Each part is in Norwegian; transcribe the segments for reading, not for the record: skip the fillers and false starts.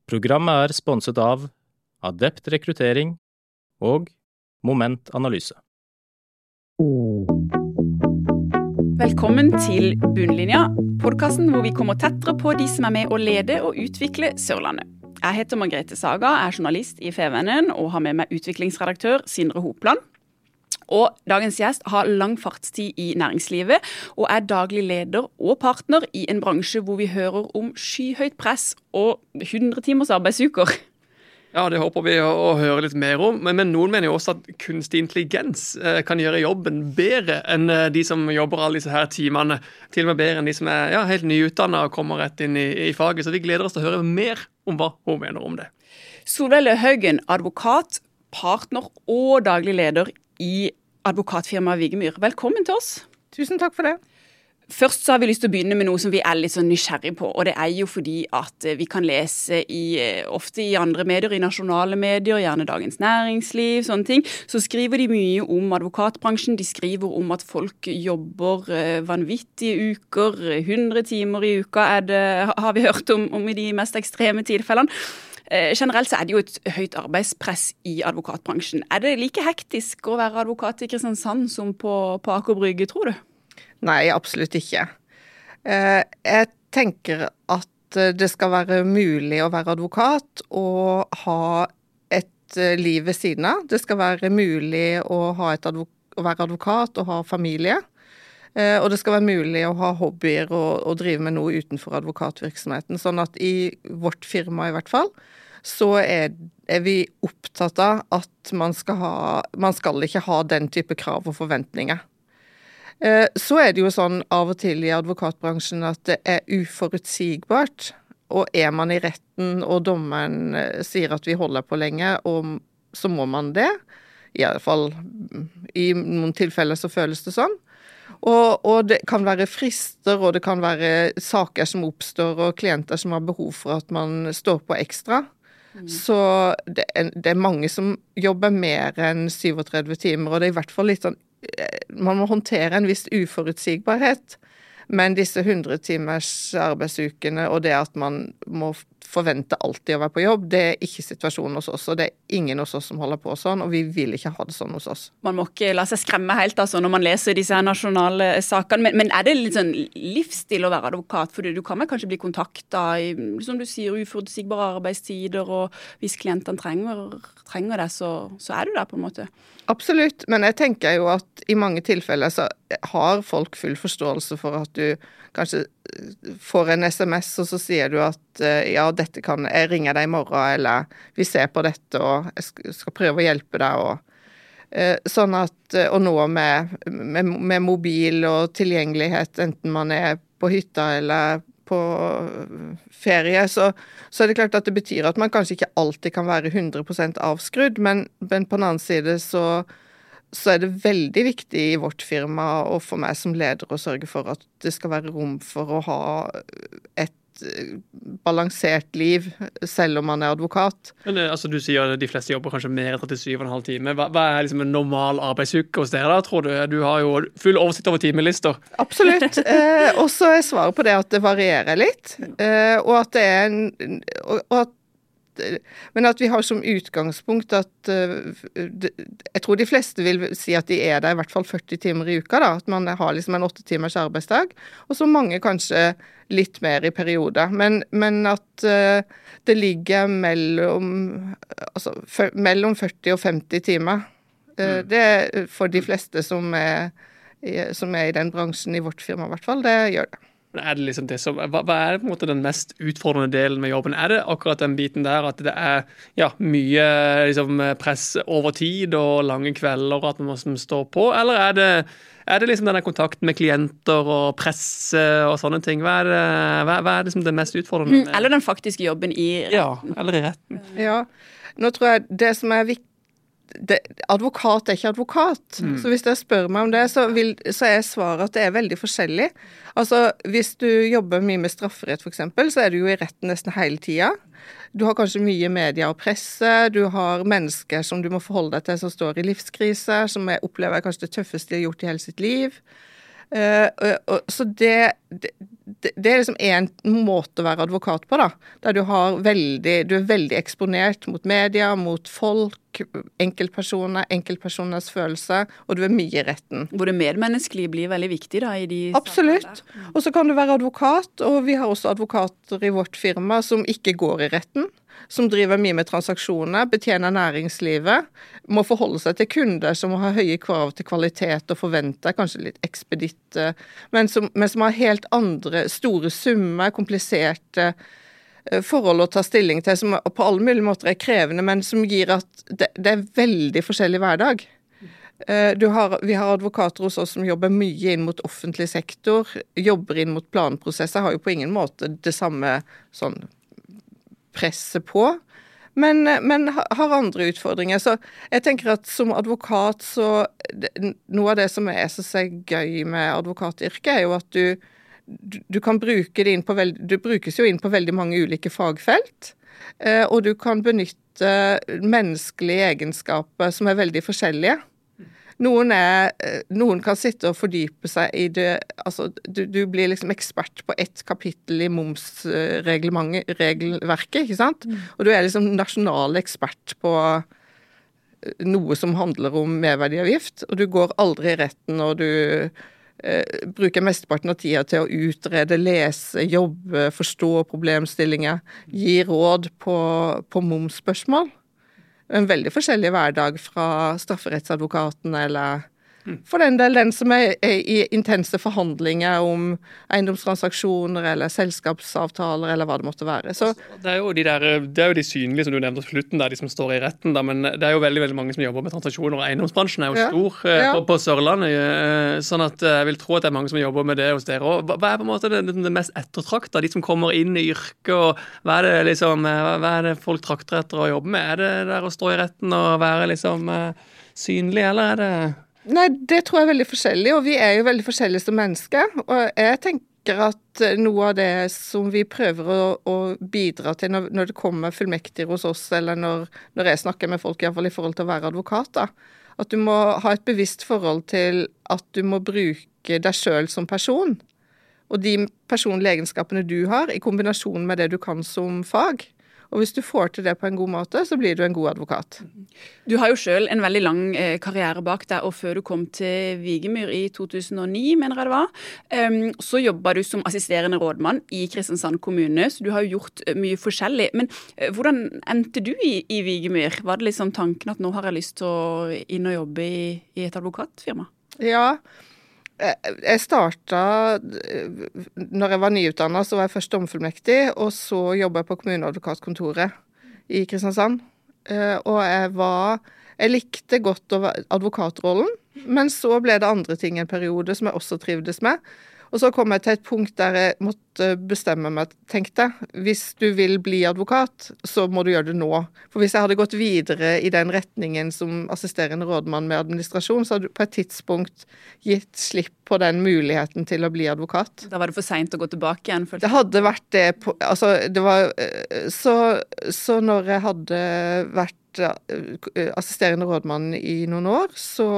Programmet sponset av Adept Rekruttering og Moment Analyse. Velkommen til Bunnlinja, podcasten hvor vi kommer tettere på de som med å lede og utvikle Sørlandet. Jeg heter Margrethe Saga, journalist i Fædrelandsvennen og har med meg utviklingsredaktør Sindre Hopland. Og dagens gjest har lang fartstid i næringslivet og daglig leder og partner i en bransje hvor vi hører om skyhøyt press og 100 timers arbeidsuker. Ja, det håper vi å høre litt mer om, men noen mener jo også at kunstig intelligens kan gjøre jobben bedre enn de som jobber alle disse her timene, til og med bedre enn de som helt nyutdannet og kommer rett inn i faget, så vi gleder oss til å høre mer om hva hun mener om det. Solveig Løhaugen, advokat, partner og daglig leder i advokatfirmaet Vigemyr. Velkommen til oss. Tusen takk for det. Først så har vi lyst til å begynne med noe som vi litt sånn nysgjerrig på, og det jo fordi at vi kan lese ofte i andre medier, i nasjonale medier, gjerne Dagens Næringsliv, sånne ting, så skriver de mye om advokatbransjen, de skriver om at folk jobber vanvittige uker, 100 timer i uka har vi hørt om i de mest ekstreme tilfellene. Generelt så det jo et høyt arbeidspress i advokatbransjen. Det like hektisk å være advokat i Kristiansand som på Aker Brygge, tror du? Nei, absolutt ikke. Jeg tenker at det skal være mulig å være advokat og ha et liv ved siden av. Det skal være mulig å være advokat og ha familie. Og det skal være mulig å ha hobbyer og drive med noe utenfor advokatvirksomheten. Sånn at i vårt firma i hvert fall, så vi opptatt av at man skal ikke ha den type krav og forventninger. Så det jo sånn av og til i advokatbransjen at det uforutsigbart, og man i retten og dommeren sier at vi holder på lenge, og så må man det. I alle fall i noen tilfeller så føles det sånn. Og det kan være frister, og det kan være saker som oppstår, og klienter som har behov for at man står på ekstra. Så det mange som jobber mer enn 37 timer, og det i hvert fall litt sånn, man må håndtere en viss uforutsigbarhet, men disse 100 timers arbeidsukene, og det at man må forvente alltid å være på jobb, det ikke situasjonen hos oss, og det ingen hos oss som holder på sånn, og vi vil ikke ha det sånn hos oss. Man må ikke la seg skremme helt altså, når man leser disse her nasjonale sakene, men det litt sånn livsstil å være advokat? For du kan vel kanskje bli kontaktet i, som du sier, uforutsigbare arbeidstider, og hvis klientene trenger det, så du der på en måte. Absolutt, men jeg tenker jo at i mange tilfeller så har folk full forståelse for at du kanskje får en SMS, og så sier du at ja, jeg ringer deg i morgen, eller vi ser på dette, og jeg skal prøve å hjelpe deg, og sånn at, og nå med mobil og tilgjengelighet, enten man på hytta eller på ferie, så det klart at det betyr at man kanskje ikke alltid kan være 100% avskrudd, men på den annen side så det veldig viktig i vårt firma og for meg som leder å sørge for at det skal være rom for å ha et balansert liv, selv om man advokat. Men altså, du sier at de fleste jobber kanskje mer enn 37,5 timer. Hva liksom en normal arbeidsuke hos dere da, tror du? Du har jo full oversikt over timelister. Absolutt. Og så svaret på det at det varierer litt, og at det men at vi har som utgangspunkt at jeg tror de fleste vil si at de der i hvert fall 40 timer i uka da, at man har liksom en 8 timers arbeidsdag, og så mange kanskje litt mer i perioder, men at det ligger mellom 40 og 50 timer. Det for de fleste som i den bransjen i vårt firma i hvert fall, det gjør det. Det liksom det som, hva det på en måte den mest utfordrende delen med jobben? Det akkurat den biten der at det mye liksom, press over tid og lange kvelder og at man må stå på, eller det liksom denne kontakten med klienter og presse og sånne ting? Hva liksom det mest utfordrende? Eller den faktiske jobben i retten. Ja, eller i retten. Ja, nå tror jeg det som viktig advokat ikke advokat. Så hvis dere spør meg om det, så svaret at det veldig forskjellig. Altså, hvis du jobber mye med strafferett for eksempel, så du jo i retten nesten hele tiden. Du har kanskje mye media og presse, du har mennesker som du må forholde deg til som står i livskrise, som opplever kanskje det tøffeste de har gjort i hele sitt liv. Så det er liksom en måte å være advokat på da, der du er veldig eksponert mot media, mot folk, enkeltpersoners følelse, og du er mye i retten. Hvor det medmenneskelige blir veldig viktig da i de Absolutt. Og så kan du være advokat, og vi har også advokater i vårt firma som ikke går i retten, som driver mye med transaksjoner, betjener næringslivet, må forholde seg til kunder som har høye krav til kvalitet og forventer, kanskje litt ekspeditt, men som har helt andre store summer, kompliserte forhold å ta stilling til, som på alle mulige måter er krevende, men som gir at det er veldig forskjellig hverdag. Vi har advokater hos oss som jobber mye inn mot offentlig sektor, jobber inn mot planprosesser, har jo på ingen måte det samme sånn presset på, men har andre utfordringer. Så jeg tenker at som advokat, så noe av det som jeg synes er gøy med advokatyrket, er jo at du kan bruke det du brukes jo inn på veldig mange ulike fagfelt, og du kan benytte menneskelige egenskaper som er veldig forskjellige. Noen kan sitte og fordype seg i det, altså du blir liksom ekspert på ett kapittel i momsregelverket, ikke sant? Og du er liksom nasjonal ekspert på noe som handler om merverdiavgift, og du går aldri i retten, og du bruker mesteparten av tida til å utrede, lese, jobbe, forstå problemstillinger, gi råd på momsspørsmål. En veldig forskjellig hverdag fra strafferettsadvokaten eller for den del den som er i intense forhandlinger om eiendomstransaksjoner eller selskapsavtaler eller hva det måtte være. Så det er jo de synlige som du nevnte på slutten der, de som står i retten da, men det er jo veldig, veldig mange som jobber med transaksjoner, og eiendomsbransjen er jo stor på Sørlandet, sånn at jeg vil tro at det er mange som jobber med det hos dere. Og hva er på en måte det mest ettertraktet, de som kommer inn i yrket, og hva er det folk trakter etter å jobbe med? Er det der å stå i retten og være liksom synlig, eller er det... Nei, det tror jeg er veldig forskjellig, og vi er jo veldig forskjellige som mennesker, og jeg tenker at noe av det som vi prøver å bidra til når det kommer fullmektiger hos oss, eller når jeg snakker med folk, i hvert fall i forhold til å være advokat, da, at du må ha et bevisst forhold til at du må bruke deg selv som person, og de personlige egenskapene du har, i kombinasjon med det du kan som fag. Og hvis du får til det på en god måte, så blir du en god advokat. Du har jo selv en veldig lang karriere bak deg, og før du kom til Vigemyr i 2009, mener jeg det var, så jobbet du som assisterende rådmann i Kristiansand kommune, så du har jo gjort mye forskjellig. Men hvordan endte du i Vigemyr? Var det liksom tanken at nå har jeg lyst til å inn og jobbe i et advokatfirma? Ja, jeg startet, når jeg var nyutdannet, så var jeg først domfullmektig, og så jobbet jeg på kommuneadvokatkontoret i Kristiansand. Og jeg likte godt advokatrollen, men så ble det andre ting en periode som jeg også trivdes med. Og så kom jeg til et punkt der jeg måtte bestemme meg, tenkte, hvis du vil bli advokat, så må du gjøre det nå. For hvis jeg hadde gått videre i den retningen som assisterende rådmann med administrasjon, så hadde du på et tidspunkt gitt slipp på den muligheten til å bli advokat. Da var det for sent å gå tilbake igjen? Det hadde vært det, så når jeg hadde vært assisterende rådmann i noen år, så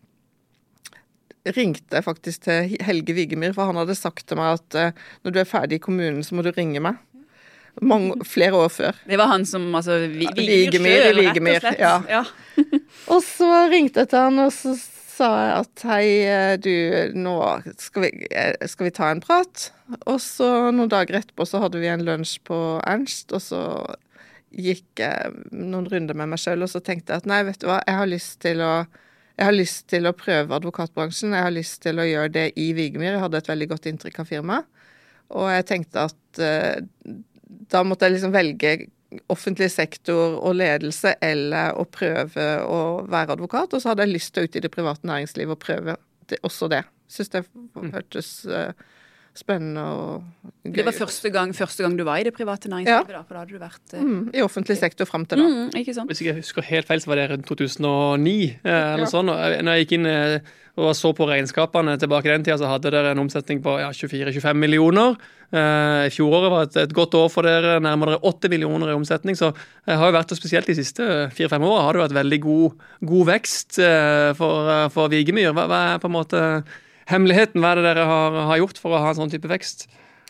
ringte jeg faktisk til Helge Vigemyr, for han hadde sagt til meg at når du er ferdig i kommunen, så må du ringe meg. Flere år før. Det var han som, altså, Vigemyr, rett og slett. Ja. Og så ringte jeg til han, og så sa jeg at hei, nå skal vi ta en prat. Og så noen dager etterpå så hadde vi en lunsj på Ernst, og så gikk jeg noen runder med meg selv, og så tenkte jeg at nei, vet du hva, jeg har lyst til å prøve advokatbransjen, jeg har lyst til å gjøre det i Vigemyr, jeg hadde et veldig godt inntrykk av firmaet, og jeg tenkte at da måtte jeg liksom velge offentlig sektor og ledelse, eller å prøve å være advokat, og så hadde jeg lyst til å ut i det private næringslivet og prøve også det. Jeg synes det hørtes spennende og gøy. Det var første gang du var i det private næringslivet, da, for da hadde du vært i offentlig sektor frem til da. Ikke sant? Hvis jeg husker helt feil, så var det rundt 2009, eller sånn. Når jeg gikk inn og så på regnskapene tilbake i den tida, så hadde dere en omsetning på 24-25 millioner. Fjoråret var et godt år for dere, nærmere 8 millioner i omsetning, så jeg har jo vært, spesielt de siste 4-5 årene, har det vært veldig god vekst for Vigemyr. Hva er på en måte hemmeligheten? Hva er det dere har gjort for å ha en sånn type vekst?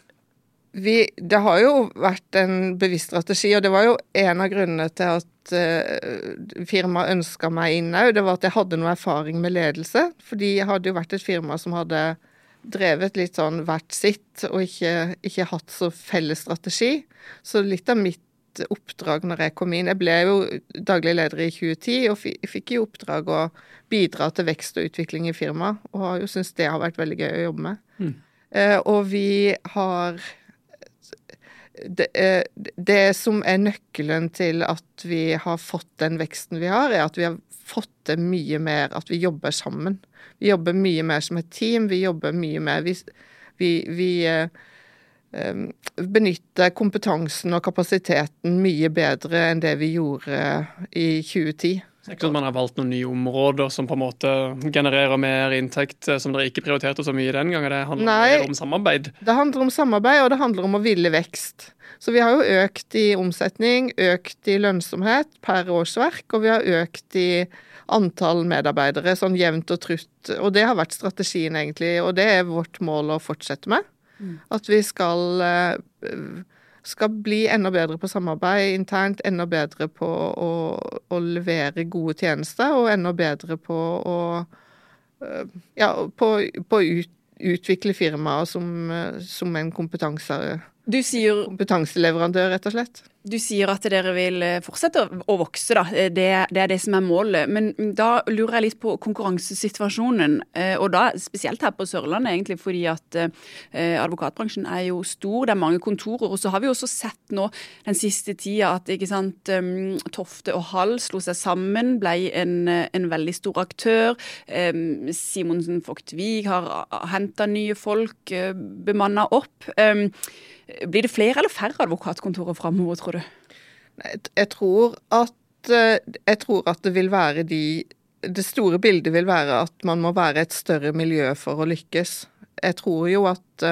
Det har jo vært en bevisst strategi, og det var jo en av grunnene til at firmaet ønsket meg inn også. Det var at jeg hadde noe erfaring med ledelse, fordi jeg hadde jo vært et firma som hadde drevet litt sånn hvert sitt, og ikke hatt så felles strategi. Så litt av mitt oppdrag når jeg kom inn, jeg ble jo daglig leder i 2010, og fikk jo oppdrag å bidra til vekst og utvikling i firmaet, og har jo syntes det har vært veldig gøy å jobbe med. Og vi har det som nøkkelen til at vi har fått den veksten vi har, at vi har fått det mye mer, at vi jobber sammen. Vi jobber mye mer som et team, vi jobber mye mer, vi benytter kompetansen og kapasiteten mye bedre enn det vi gjorde i 2010. Det ikke sånn at man har valgt noen nye områder som på en måte genererer mer inntekt som dere ikke prioriterte så mye den gangen. Det handler mer om samarbeid. Det handler om samarbeid, og det handler om å ville vekst. Så vi har jo økt i omsetning, økt i lønnsomhet per årsverk, og vi har økt i antall medarbeidere, sånn jevnt og trutt. Og det har vært strategien egentlig, og det er vårt mål å fortsette med. At vi skal bli enda bedre på samarbeid internt, enda bedre på å levere gode tjenester, og enda bedre på å utvikle firmaer som en kompetanseleverandør, rett og slett. Du sier at dere vil fortsette å vokse, da. Det er det som er målet. Men da lurer jeg litt på konkurransesituasjonen, og da spesielt her på Sørlandet, egentlig, fordi at advokatbransjen er jo stor, det er mange kontorer, og så har vi også sett nå den siste tida at, ikke sant, Tofte og Hall slo seg sammen, ble en veldig stor aktør. Simonsen Vogt-Wiig har hentet nye folk, bemannet opp. Blir det flere eller færre advokatkontorer fremover, tror du? Jeg tror at det vil være det store bildet vil være at man må være et større miljø for å lykkes. Jeg tror jo at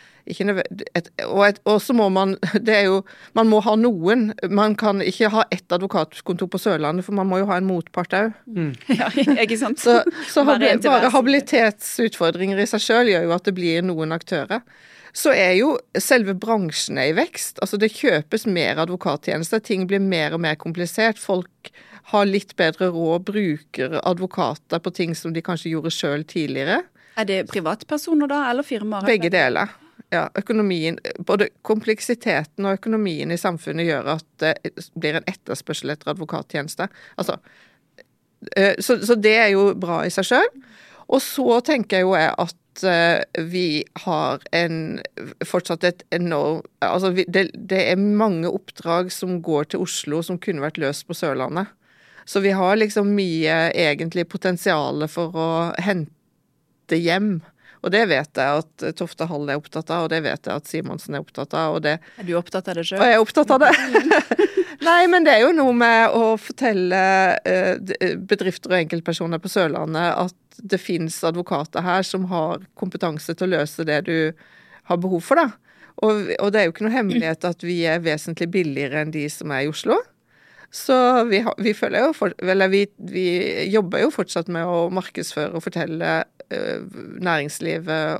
og så må man må ha noen. Man kan ikke ha ett advokatkontor på Sørlandet, for man må jo ha en motpart også. Ja, ikke sant? Så bare habilitetsutfordringer i seg selv gjør jo at det blir noen aktører. Så er jo selve bransjen i vekst. Altså det kjøpes mer advokattjenester, ting blir mer og mer komplisert. Folk har litt bedre råd, bruker advokater på ting som de kanskje gjorde selv tidligere. Er det privatpersoner da, eller firmaer? Begge deler. Ja, økonomien, både kompleksiteten og økonomien i samfunnet gjør at det blir en etterspørsel etter advokattjenester. Altså, så det er jo bra i seg selv. Og så tenker jeg jo at vi har fortsatt et enormt, altså det er mange oppdrag som går til Oslo som kunne vært løst på Sørlandet. Så vi har liksom mye egentlig potensiale for å hente hjem. Og det vet jeg at Tofte Hall er opptatt av, og det vet jeg at Simonsen er opptatt av. Er du opptatt av det selv? Og jeg er opptatt av det. Nei, men det er jo noe med å fortelle bedrifter og enkeltpersoner på Sørlandet at det finnes advokater her som har kompetanse til å løse det du har behov for, da. Og det er jo ikke noe hemmelighet at vi er vesentlig billigere enn de som er i Oslo. Så vi føler jo, vi jobber jo fortsatt med å markedsføre og fortelle næringslivet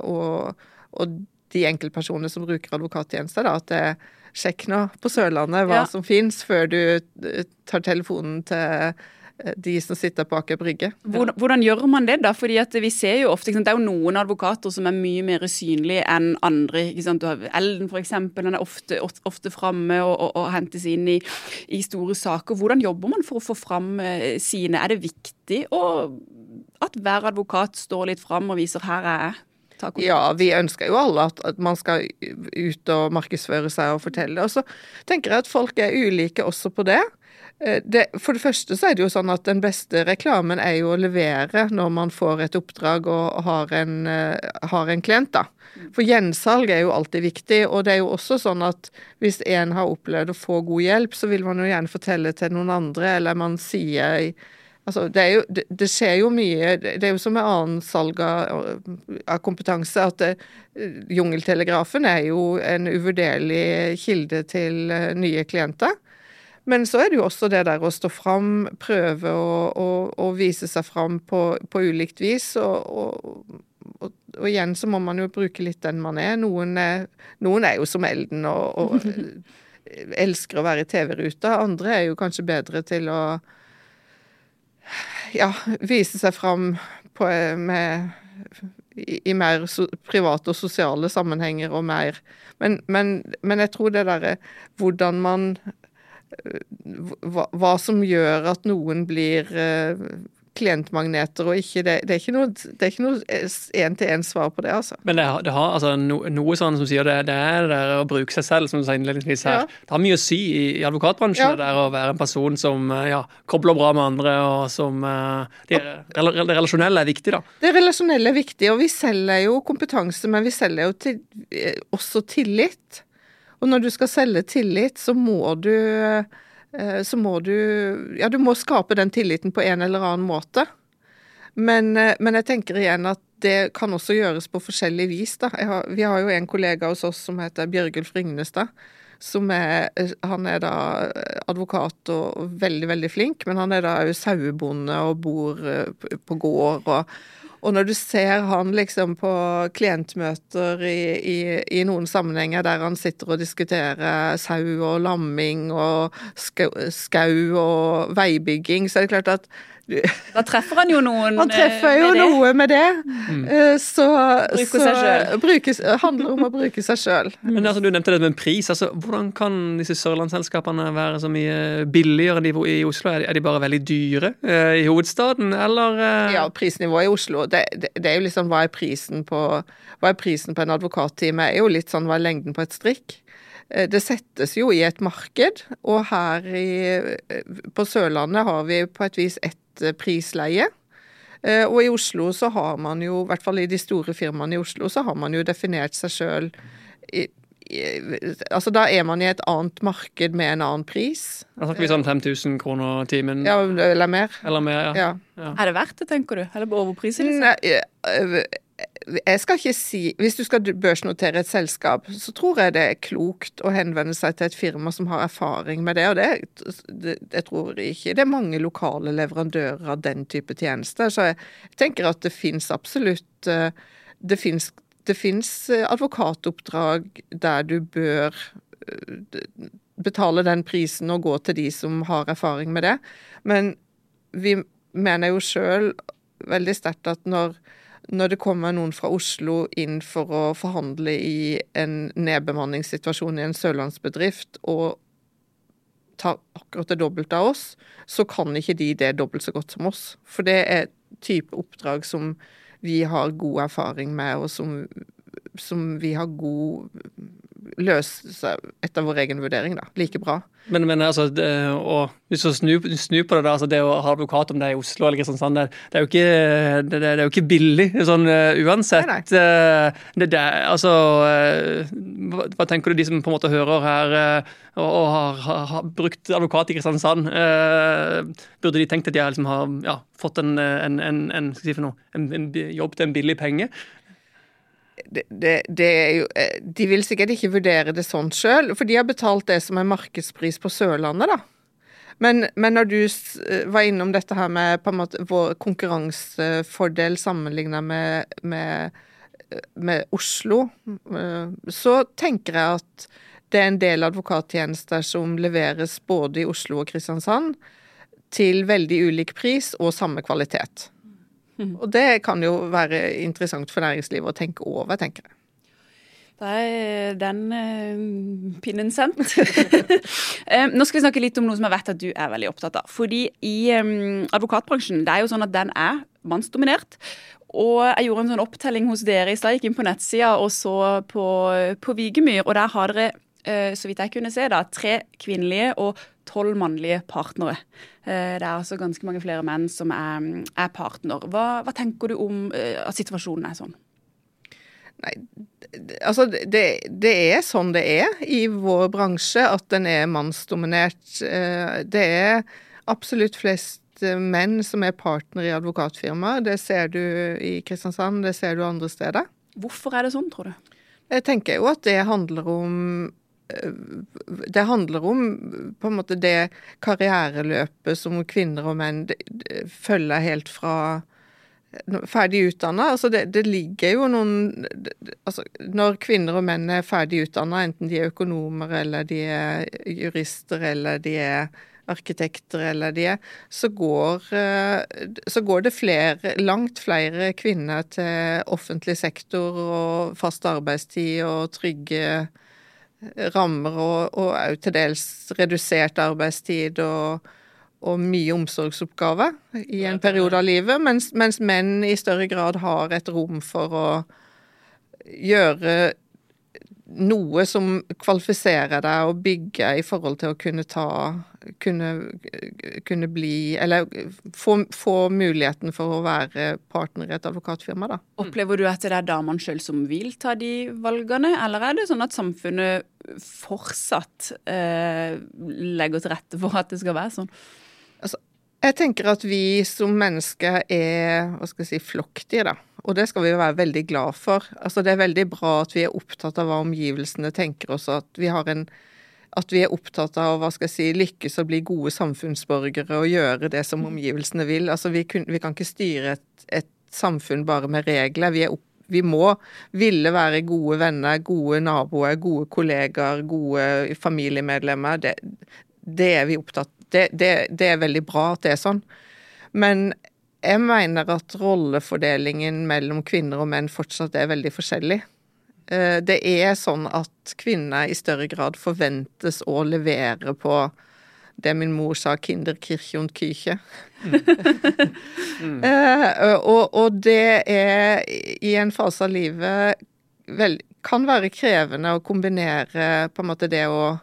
og de enkeltpersonene som bruker advokattjenester, da, at sjekk nå på Sørlandet hva som finnes før du tar telefonen til de som sitter på Aker Brygge. Hvordan gjør man det da? Fordi at vi ser jo ofte, det er jo noen advokater som er mye mer synlige enn andre. Ikke sant? Du har Elden for eksempel, den er ofte fremme og hentes inn i store saker. Hvordan jobber man for å få frem sine? Er det viktig at hver advokat står litt frem og viser her er jeg? Ja, vi ønsker jo alle at man skal ut og markedsføre seg og fortelle. Og så tenker jeg at folk er ulike også på det. For det første så er det jo sånn at den beste reklamen er jo å levere når man får et oppdrag og har en klient, da. For gjensalg er jo alltid viktig, og det er jo også sånn at hvis en har opplevd å få god hjelp, så vil man jo gjerne fortelle til noen andre, eller man sier altså, det skjer jo mye, det er jo som med annen salg av kompetanse, at Jungeltelegrafen er jo en uvurderlig kilde til nye klienter. Men så er det jo også det der å stå fram, prøve å vise seg fram på ulikt vis, og igjen så må man jo bruke litt den man er. Noen er jo som elden og elsker å være i TV-ruta. Andre er jo kanskje bedre til å vise seg fram i mer private og sosiale sammenhenger og mer. Men jeg tror det der hvordan man hva som gjør at noen blir klientmagneter og ikke, det er ikke noe en-til-en svar på det, altså. Men det har altså, noe sånn som sier det er det der å bruke seg selv, som du sa innledningsvis her. Det har mye å si i advokatbransjen, det der å være en person som kobler bra med andre, og som det relasjonelle er viktig, da. Det relasjonelle er viktig, og vi selger jo kompetanse, men vi selger jo også tillit. Og når du skal selge tillit, så må du du må skape den tilliten på en eller annen måte. Men jeg tenker igjen at det kan også gjøres på forskjellig vis, da. Vi har jo en kollega hos oss som heter Bjørgulf Ringnestad, han er da advokat og veldig, veldig flink, men han er da jo sauebonde og bor på gård, og når du ser han liksom på klientmøter i noen sammenhenger der han sitter og diskuterer sau og lamming og skau og veibygging, så er det klart at da treffer han jo noen han treffer jo noe med det. Så handler om å bruke seg selv. Men altså, du nevnte det med pris. Altså, hvordan kan disse sørlandsselskapene være så mye billigere enn i Oslo? Er de bare veldig dyre i hovedstaden, eller? Ja, prisnivået i Oslo, det er jo liksom, hva er prisen på en advokattime? Er jo litt sånn, hva er lengden på et strikk? Det settes jo i et marked, og her på Sørlandet har vi på et vis ett prisleie. Og i Oslo så har man jo, i hvert fall i de store firmaene i Oslo, så har man jo definert seg selv altså da er man i et annet marked med en annen pris. Da snakker vi sånn 5.000 kroner timen. Ja, eller mer. Ja. Er det verdt det, tenker du? Eller overpriser det? Nei, jeg skal ikke si, hvis du skal børsnotere et selskap, så tror jeg det er klokt å henvende seg til et firma som har erfaring med det, og jeg tror ikke det er mange lokale leverandører av den type tjenester, så jeg tenker at det finnes absolutt, det finnes advokatoppdrag der du bør betale den prisen og gå til de som har erfaring med det, men vi mener jo selv veldig sterkt at når det kommer noen fra Oslo inn for å forhandle i en nedbemanningssituasjon i en sørlandsbedrift og ta akkurat det dobbelt av oss, så kan ikke de det dobbelt så godt som oss. For det er type oppdrag som vi har god erfaring med, og som vi har god løse etter vår egen vurdering, da. Like bra. Men altså, og hvis du snur på det der, altså det å ha advokat om det i Oslo eller sånn, det er jo ikke billig, sånn uansett. Nei. Altså, hva tenker du de som på en måte hører her og har brukt advokat i Kristiansand, burde de tenkt at de liksom har fått en jobb til en billig penge? Det er jo, de vil sikkert ikke vurdere det sånn selv, for de har betalt det som er markedspris på Sørlandet, da. Men når du var innom dette her med på en måte vår konkurransefordel sammenlignet med Oslo, så tenker jeg at det er en del advokattjenester som leveres både i Oslo og Kristiansand til veldig ulik pris og samme kvalitet. Og det kan jo være interessant for næringslivet å tenke over, tenker jeg. Da er den pinnen sendt. Nå skal vi snakke litt om noe som jeg vet at du er veldig opptatt av. Fordi i advokatbransjen, det er jo sånn at den er mannsdominert. Og jeg gjorde en sånn opptelling hos dere i stad, gikk inn på nettsida og så på Vigemyr, og der har dere, så vidt jeg kunne se da, 3 kvinnelige og 12 mannlige partnere. Det er altså ganske mange flere menn som er partner. Hva tenker du om at situasjonen er sånn? Nei, altså det er sånn det er i vår bransje, at den er mannsdominert. Det er absolutt flest menn som er partner i advokatfirma. Det ser du i Kristiansand, det ser du andre steder. Hvorfor er det sånn, tror du? Jeg tenker jo at det handler om på en måte det karriereløpet som kvinner og menn følger helt fra ferdig utdannet. Altså det ligger jo noen altså når kvinner og menn er ferdig utdannet, enten de er økonomer, eller de er jurister, eller de er arkitekter, eller de er, så går det langt flere kvinner til offentlig sektor og fast arbeidstid og trygge rammer og til dels redusert arbeidstid og mye omsorgsoppgaver i en periode av livet, mens menn i større grad har et rom for å gjøre noe som kvalifiserer deg og bygge i forhold til å kunne bli, eller få muligheten for å være partner i et advokatfirma da. Opplever du at det er damene selv som vil ta de valgene, eller er det sånn at samfunnet fortsatt legger til rette for at det skal være sånn? Altså, jeg tenker at vi som mennesker er, flokkdyr da. Og det skal vi jo være veldig glad for. Altså, det er veldig bra at vi er opptatt av hva omgivelsene tenker oss, at vi er opptatt av, lykkes og bli gode samfunnsborgere og gjøre det som omgivelsene vil. Altså, vi kan ikke styre et samfunn bare med regler. Vi må ville være gode venner, gode naboer, gode kollegaer, gode familiemedlemmer. Det er vi opptatt. Det er veldig bra at det er sånn. Men jeg mener at rollefordelingen mellom kvinner og menn fortsatt er veldig forskjellig. Det er sånn at kvinner i større grad forventes å levere på det min mor sa, Kinderkirche und Küche. Og det er i en fase av livet kan være krevende å kombinere på en måte det å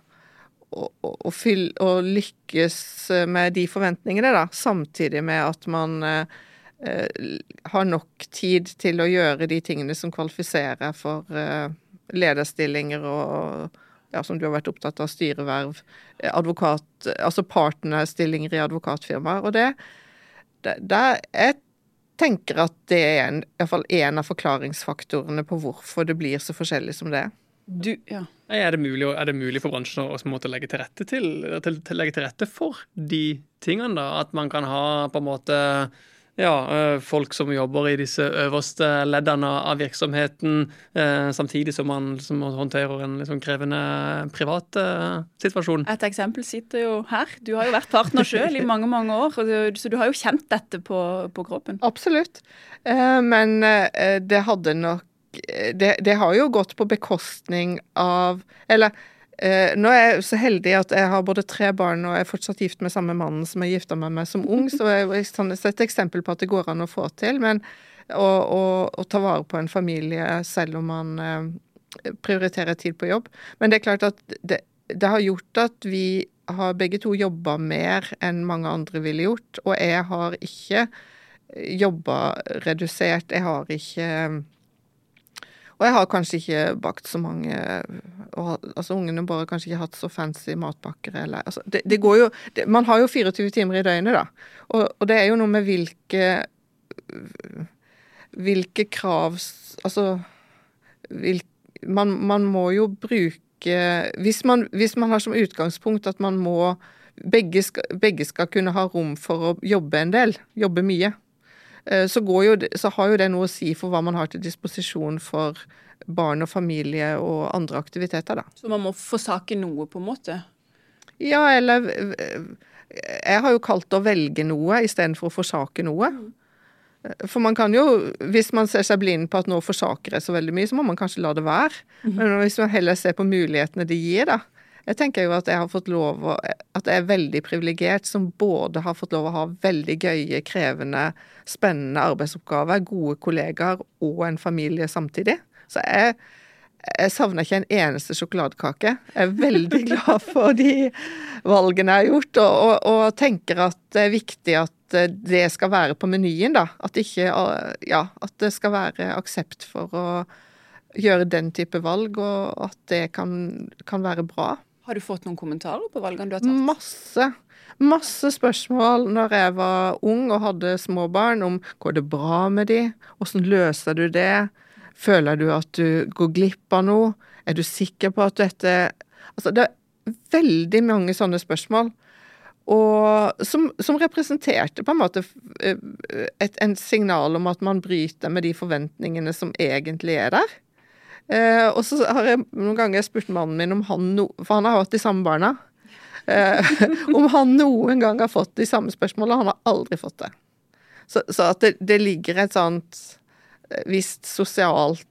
lykkes med de forventningene da, samtidig med at man har nok tid til å gjøre de tingene som kvalifiserer for lederstillinger og, som du har vært opptatt av, styreverv, altså partnerstillinger i advokatfirmaer, og jeg tenker at det er i hvert fall en av forklaringsfaktorene på hvorfor det blir så forskjellig som det er. Er det mulig for bransjen å legge til rette for de tingene da? At man kan ha på en måte folk som jobber i disse øverste leddene av virksomheten, samtidig som man håndterer en liksom krevende privat situasjon. Et eksempel sitter jo her. Du har jo vært partner selv i mange, mange år, så du har jo kjent dette på kroppen. Absolutt. Men det hadde nok det har jo gått på bekostning av, nå er jeg så heldig at jeg har både 3 barn og jeg er fortsatt gift med samme mannen som jeg giftet meg med som ung, så jeg er et eksempel på at det går an å få til, men å ta vare på en familie selv om man prioriterer tid på jobb. Men det er klart at det har gjort at vi har begge to jobbet mer enn mange andre ville gjort, og jeg har ikke jobbet redusert, og jeg har kanskje ikke bakt så mange, altså ungene bare kanskje ikke hatt så fancy matpakker, det går jo, man har jo 24 timer i døgnet da, og det er jo noe med hvilke krav, altså, man må jo bruke, hvis man har som utgangspunkt at man må, begge skal kunne ha rom for å jobbe en del, jobbe mye, så har jo det noe å si for hva man har til disposisjon for barn og familie og andre aktiviteter da. Så man må forsake noe på en måte? Ja, eller jeg har jo kalt det å velge noe i stedet for å forsake noe. For man kan jo, hvis man ser seg blind på at nå forsaker jeg så veldig mye, så må man kanskje la det være. Men hvis man heller ser på mulighetene de gir da, jeg tenker jo at jeg har fått lov, at jeg er veldig privilegert som både har fått lov å ha veldig gøye, krevende, spennende arbeidsoppgaver, gode kollegaer og en familie samtidig. Så jeg savner ikke en eneste sjokoladekake. Jeg er veldig glad for de valgene jeg har gjort, og tenker at det er viktig at det skal være på menyen da. At det skal være aksept for å gjøre den type valg, og at det kan være bra. Har du fått noen kommentarer på valgene du har tatt? Masse spørsmål når jeg var ung og hadde små barn om går det bra med de? Hvordan løser du det? Føler du at du går glipp av noe? Er du sikker på at dette... Altså det er veldig mange sånne spørsmål. og som representerte på en måte en signal om at man bryter med de forventningene som egentlig der. Og så har jeg noen ganger spurt mannen min om for han har hatt de samme barna, om han noen gang har fått de samme spørsmålene, han har aldri fått det. Så at det ligger et sånt visst sosialt,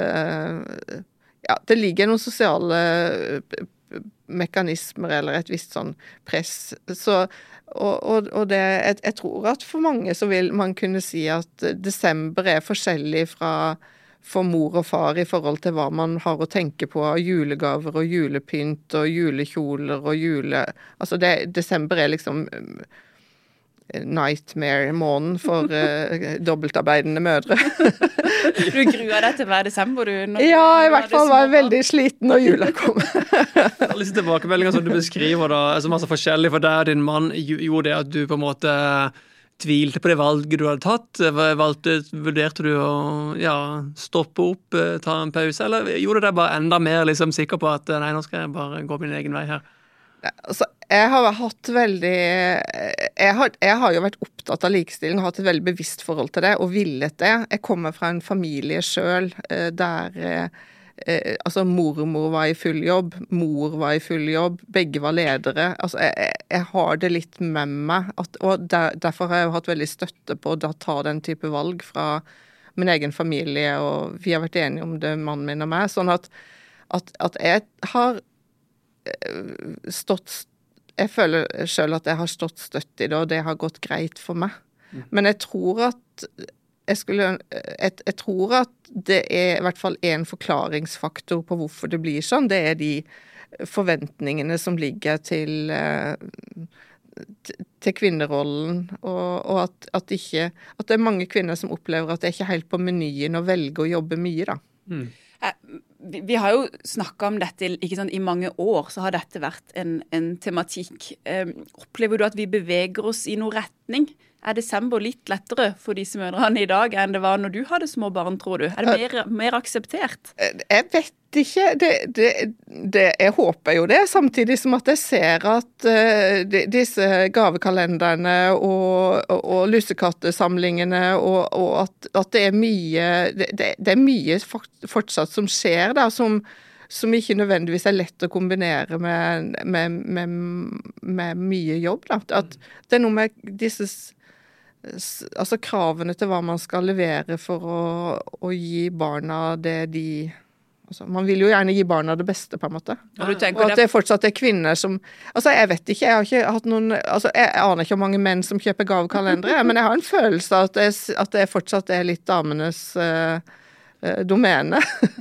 det ligger noen sosiale mekanismer eller et visst sånn press. Og jeg tror at for mange så vil man kunne si at desember forskjellig for mor og far i forhold til hva man har å tenke på av julegaver og julepynt og julekjoler og altså desember liksom nightmare-måneden for dobbeltarbeidende mødre. Du gruer deg til hver desember, du? Ja, i hvert fall var jeg veldig sliten når jula kom. Alle disse tilbakemeldinger som du beskriver da, som er så forskjellig for deg og din mann, gjorde det at du på en måte tvilte på det valget du hadde tatt? Vurderte du å stoppe opp, ta en pause, eller gjorde du deg bare enda mer liksom, sikker på at nei, nå skal jeg bare gå min egen vei her? Altså, jeg har jo vært opptatt av likestilling og hatt et veldig bevisst forhold til det, og villet det. Jeg kommer fra en familie selv der altså mormor var i full jobb, mor var i full jobb, begge var ledere. Altså, jeg har det litt med meg, og derfor har jeg jo hatt veldig støtte på å ta den type valg fra min egen familie, og vi har vært enige om det, mannen min og meg, sånn at jeg har jeg føler selv at jeg har stått støtt i det, og det har gått greit for meg. Men jeg tror at jeg tror at det i hvert fall en forklaringsfaktor på hvorfor det blir sånn. Det de forventningene som ligger til kvinnerollen, og at det mange kvinner som opplever at det ikke helt på menyen å velge å jobbe mye, da. Vi har jo snakket om dette ikke sant, i mange år, så har dette vært en tematikk. Opplever du at vi beveger oss i noen retning? Desember litt lettere for disse mødrene i dag enn det var når du hadde små barn, tror du? Det mer akseptert? Jeg vet ikke. Jeg håper jo det, samtidig som at jeg ser at disse gavekalenderne og lussekattesamlingene og at det mye fortsatt som skjer der, som ikke nødvendigvis lett å kombinere med mye jobb. Da. At det noe med disse altså kravene til hva man skal levere for å gi barna det altså, man vil jo gjerne gi barna det beste, på en måte. Og at det fortsatt kvinner som altså, jeg vet ikke, jeg har ikke hatt noen altså, jeg aner ikke hvor mange menn som kjøper gavekalendere, men jeg har en følelse av at det fortsatt litt damenes domene.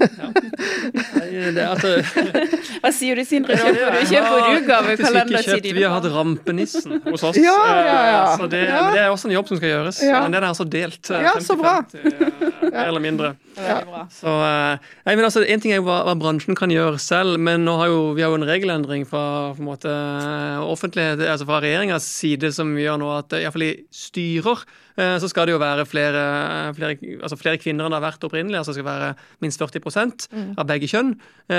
Hva sier du, Sindre? Kjøper du gavekalender? Vi har hatt rampenissen hos oss. Ja. Så det også en jobb som skal gjøres. Men den altså delt 50-50, så bra. Mer eller mindre. Bra. Så, men altså, en ting jo hva bransjen kan gjøre selv, men nå vi har jo en regelendring fra på en måte, offentlighet, altså fra regjeringens side, som gjør nå at i hvert fall i styrer så skal det jo være flere kvinner enn det har vært opprinnelig, altså det skal være minst 40% av begge kjønn.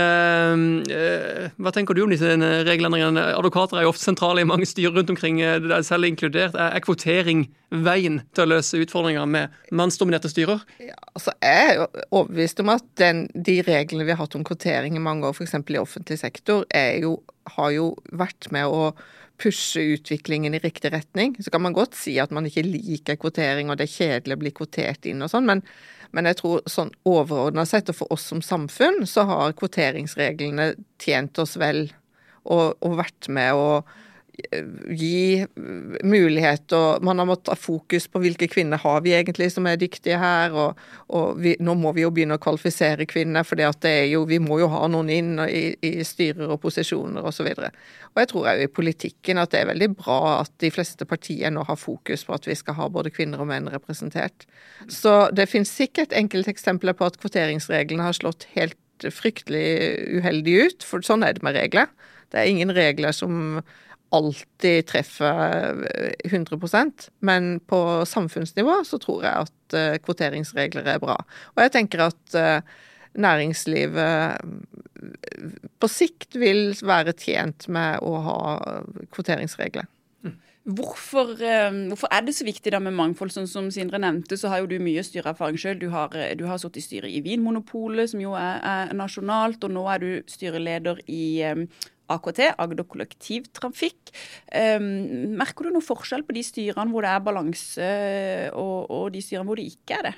Hva tenker du om disse regelendringene? Advokater jo ofte sentrale i mange styrer rundt omkring, selv inkludert. Kvotering veien til å løse utfordringer med mannsdominerte styrer? Ja, altså jeg jo overbevist om at de reglene vi har hatt om kvotering i mange år, for eksempel i offentlig sektor, har jo vært med å pushe utviklingen i riktig retning. Så kan man godt si at man ikke liker kvotering, og det kjedelig å bli kvotert inn og sånn, men jeg tror sånn overordnet sett, og for oss som samfunn, så har kvoteringsreglene tjent oss vel, og vært med å gi mulighet, og man har måttet ha fokus på hvilke kvinner har vi egentlig som dyktige her, og nå må vi jo begynne å kvalifisere kvinner, for vi må jo ha noen inn i styrer og posisjoner og så videre. Og jeg tror jo i politikken at det veldig bra at de fleste partier nå har fokus på at vi skal ha både kvinner og menn representert. Så det finnes sikkert enkelte eksempler på at kvoteringsreglene har slått helt fryktelig uheldig ut, for sånn det med regler. Det ingen regler som alltid treffer 100%, men på samfunnsnivå så tror jeg at kvoteringsregler bra. Og jeg tenker at næringslivet på sikt vil være tjent med å ha kvoteringsregler. Hvorfor det så viktig da med mangfold? Sånn som Sindre nevnte, så har jo du mye styreerfaring selv. Du har sittet i styret i Vinmonopolet, som jo er nasjonalt, og nå er du styreleder i AKT, Agder Kollektivtrafikk. Merker du noe forskjell på de styrene hvor det er balanse, og de styrene hvor det ikke er det?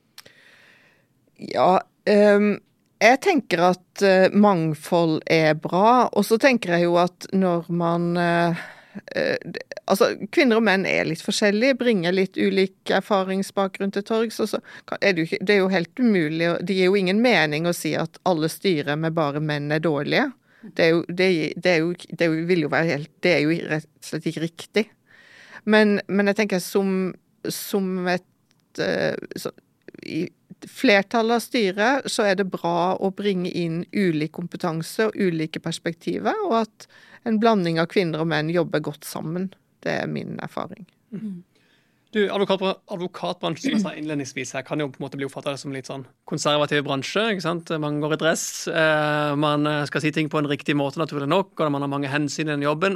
Ja, jeg tenker at mangfold er bra, og så tenker jeg jo at når man kvinner og menn er litt forskjellige, bringer litt ulik erfaringsbakgrunn til torgs, så det er jo helt umulig, det gir jo ingen mening å si at alle styrer med bare menn er dårlige. Det er jo rett og slett ikke riktig. Men jeg tenker i flertallet av styret så er det bra å bringe inn ulik kompetanse og ulike perspektiver, og at en blanding av kvinner og menn jobber godt sammen. Det er min erfaring. Du, advokatbransjen, som jeg sa innledningsvis her, kan jo på en måte bli oppfattet som litt sånn konservativ bransje, ikke sant? Man går i dress, man skal si ting på en riktig måte, naturlig nok, og man har mange hensyn i den jobben,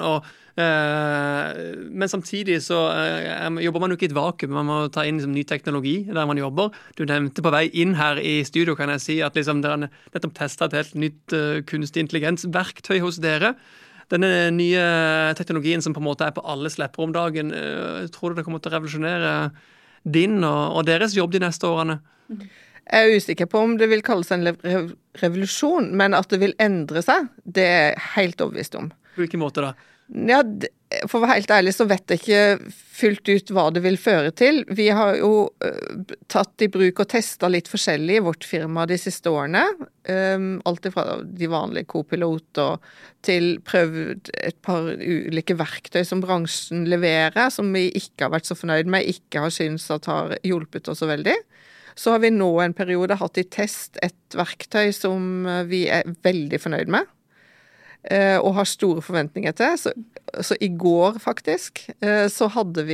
men samtidig så jobber man jo ikke i et vakuum, man må ta inn liksom, ny teknologi der man jobber. Du nevnte på vei inn her i studio, kan jeg si, at liksom, dere har nettopp testet et helt nytt kunstig intelligensverktøy hos dere. Denne nye teknologien som på en måte er på alles lepper om dagen, tror du det kommer til å revolusjonere din og deres jobb de neste årene? Jeg er usikker på om det vil kalles en revolusjon, men at det vil endre seg, det er jeg helt overbevist om. På hvilken måte da? Ja, for å være helt ærlig så vet jeg ikke fullt ut hva det vil føre til. Vi har jo tatt i bruk og testet litt forskjellig i vårt firma de siste årene. Alt fra de vanlige co-piloter til prøvd et par ulike verktøy som bransjen leverer, som vi ikke har vært så fornøyd med, ikke har syntes at har hjulpet oss så veldig. Så har vi nå en periode hatt i test et verktøy som vi er veldig fornøyd med. Og har store forventninger til. Så i går faktisk, så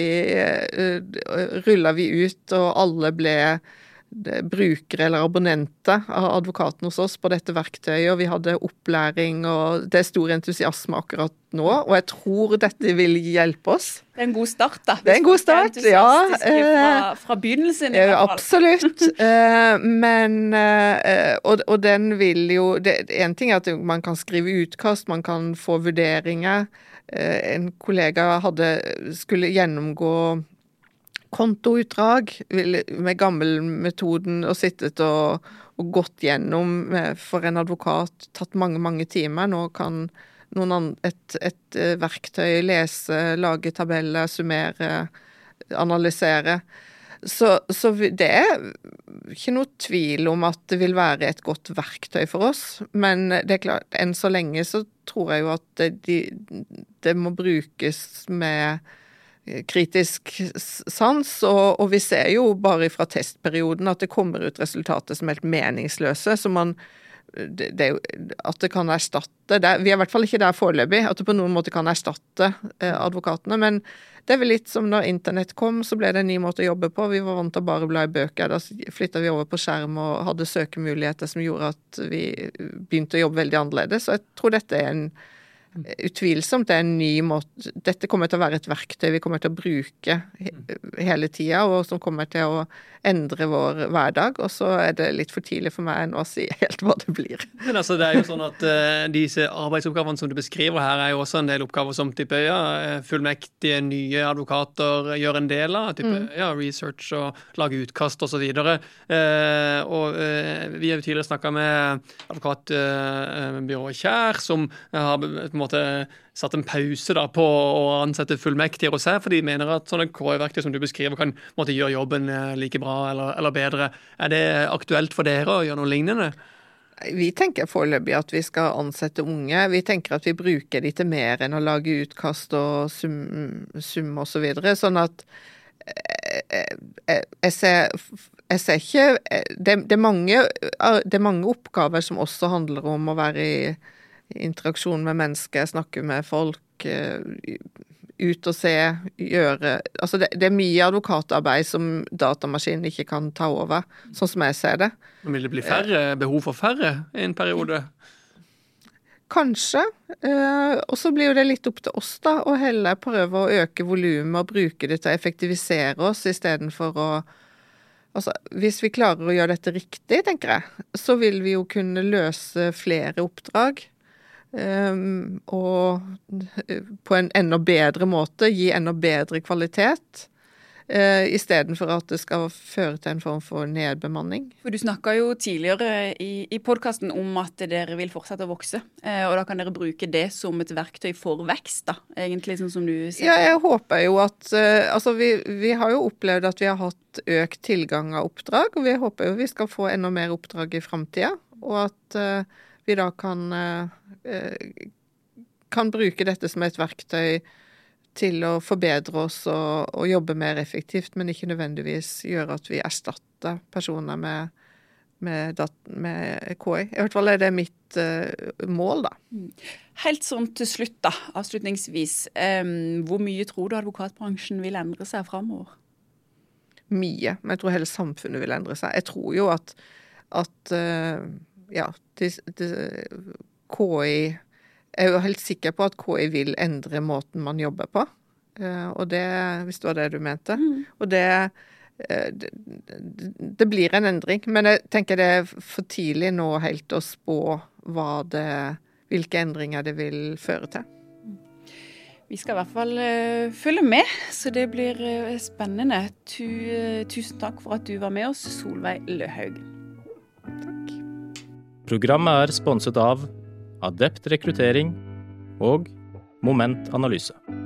rullet vi ut, og alle ble brukere eller abonnenter av advokaten hos oss på dette verktøyet, og vi hadde opplæring, og det er stor entusiasme akkurat nå, og jeg tror dette vil hjelpe oss. Det er en god start da. Det er en god start, ja. Fra begynnelsen i hvert fall. Absolutt. Og den vil jo, en ting er at man kan skrive utkast, man kan få vurderinger. En kollega skulle gjennomgå kontoutdrag med gammelmetoden og sittet og gått gjennom for en advokat, tatt mange timer. Nå kan et verktøy lese, lage tabeller, summere, analysere. Så det er ikke noe tvil om at det vil være et godt verktøy for oss, men det er klart, enn så lenge så tror jeg jo at det må brukes med kritisk sans, og vi ser jo bare fra testperioden at det kommer ut resultater som er helt meningsløse, så at det kan erstatte vi er i hvert fall ikke der foreløpig, at det på noen måte kan erstatte advokatene, men det er vel litt som når internett kom, så ble det en ny måte å jobbe på. Vi var vant til å bare bla i bøker, da flyttet vi over på skjerm og hadde søkemuligheter som gjorde at vi begynte å jobbe veldig annerledes, så jeg tror dette er utvilsomt det er en ny måte. Dette kommer til å være et verktøy vi kommer til å bruke hele tiden, og som kommer til å endre vår hverdag, og så er det litt for tidlig for meg å si helt hva det blir. Men altså, det er jo sånn at disse arbeidsoppgavene som du beskriver her, er jo også en del oppgaver som type, fullmektige nye advokater gjør en del av, type, research og lage utkast og så videre. Og vi har jo tidligere snakket med advokatbyrået Kjær, som har på en måte satt en pause da på å ansette fullmektige hos seg, for de mener at sånne KI-verktøy som du beskriver kan måtte gjøre jobben like bra eller bedre. Er det aktuelt for dere å gjøre noe lignende? Vi tenker foreløpig at vi skal ansette unge. Vi tenker at vi bruker de til mer enn å lage utkast og sum og så videre, sånn at jeg ser ikke det er mange oppgaver som også handler om å være i interaksjon med mennesker, snakke med folk, ut og se, gjøre. Altså det er mye advokatarbeid som datamaskinen ikke kan ta over, sånn som jeg ser det. Men vil det bli behov for færre i en periode? kanskje. Og så blir jo det litt opp til oss da, å heller prøve å øke volumet og bruke det til å effektivisere oss, i stedet for å altså, hvis vi klarer å gjøre dette riktig, tenker jeg, så vil vi jo kunne løse flere oppdrag. Og på en enda bedre måte, gi enda bedre kvalitet, i stedet for at det skal føre til en form for nedbemanning. For du snakket jo tidligere i podcasten om at dere vil fortsette å vokse, og da kan dere bruke det som et verktøy for vekst, da, egentlig, sånn som du sier. Ja, jeg håper jo at, altså vi har jo opplevd at vi har hatt økt tilgang av oppdrag, og vi håper jo vi skal få enda mer oppdrag i fremtiden, og at vi da kan bruke dette som et verktøy til å forbedre oss og jobbe mer effektivt, men ikke nødvendigvis gjøre at vi erstatter personer med KI. I hvert fall er det mitt mål, da. Helt sånn til slutt, da, avslutningsvis. Hvor mye tror du advokatbransjen vil endre seg fremover? Mye, men jeg tror hele samfunnet vil endre seg. Jeg tror jo at KI jeg er jo helt sikker på at KI vil endre måten man jobber på. Og det, hvis det var det du mente. Og det blir en endring. Men jeg tenker det er for tidlig nå helt å spå hvilke endringer det vil føre til. Vi skal i hvert fall følge med, så det blir spennende. Tusen takk for at du var med oss, Solveig Løhaug. Takk. Programmet er sponset av Adept rekruttering og Moment Analyse.